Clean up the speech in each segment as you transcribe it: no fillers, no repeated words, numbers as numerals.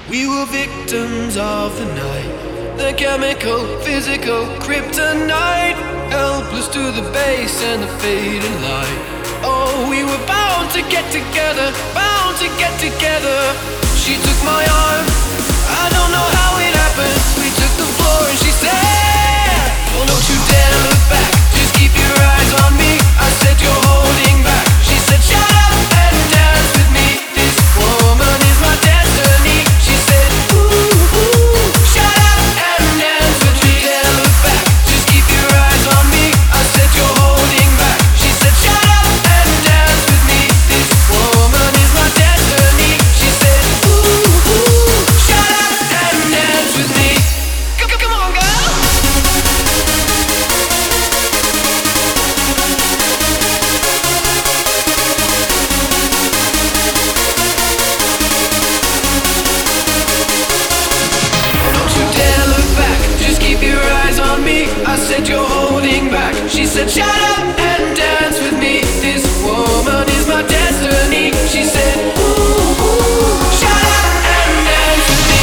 We were victims of the night, the chemical, physical kryptonite, helpless to the base and the fading light. Oh, we were bound to get together, bound to get together. She took my arm, I don't know how it happened. We took the floor and she said, oh, don't you dare look back, just keep your eyes on me. I said, you're holding back. She said, shut up and dance with me. This woman is my destiny. She said, ooh, shut up and dance with me. Dare look back, just keep your eyes on me. I said, you're holding back. She said, shut up and dance with me. This woman is my destiny. She said, ooh, shut up and dance with me. Come on, girl. Don't you dare look back, just keep your eyes on me. I said you're holding back. She said shut up and dance with me. This woman is my destiny. She said ooh, shut up and dance with me.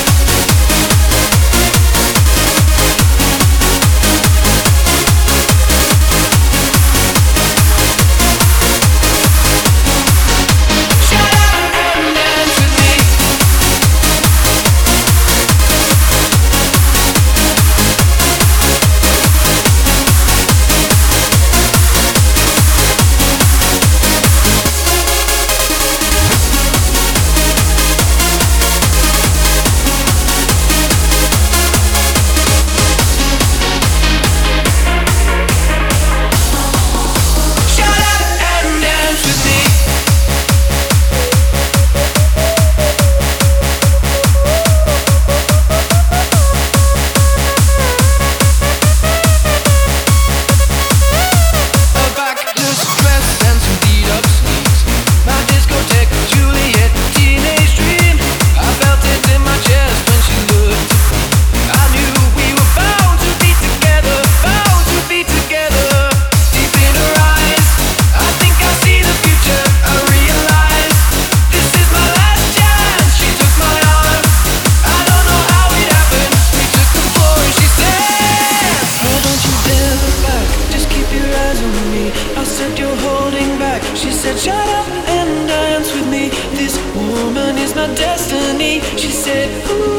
Shut up and dance with me. Shut up and dance with me. A backless dress and some beat-up sneaks. My discotheque Juliet teenage dream. I felt it in my chest when she looked at me. I knew we were bound to be together, bound to be together. Deep in her eyes, I think I see the future. I realize this is my last chance. She took my arm, I don't know how it happened. We took the floor and she said, oh, don't you dare look back, just keep your eyes on me. I said you're holding back. She said shut up and dance with me. This woman is my destiny. She said ooh.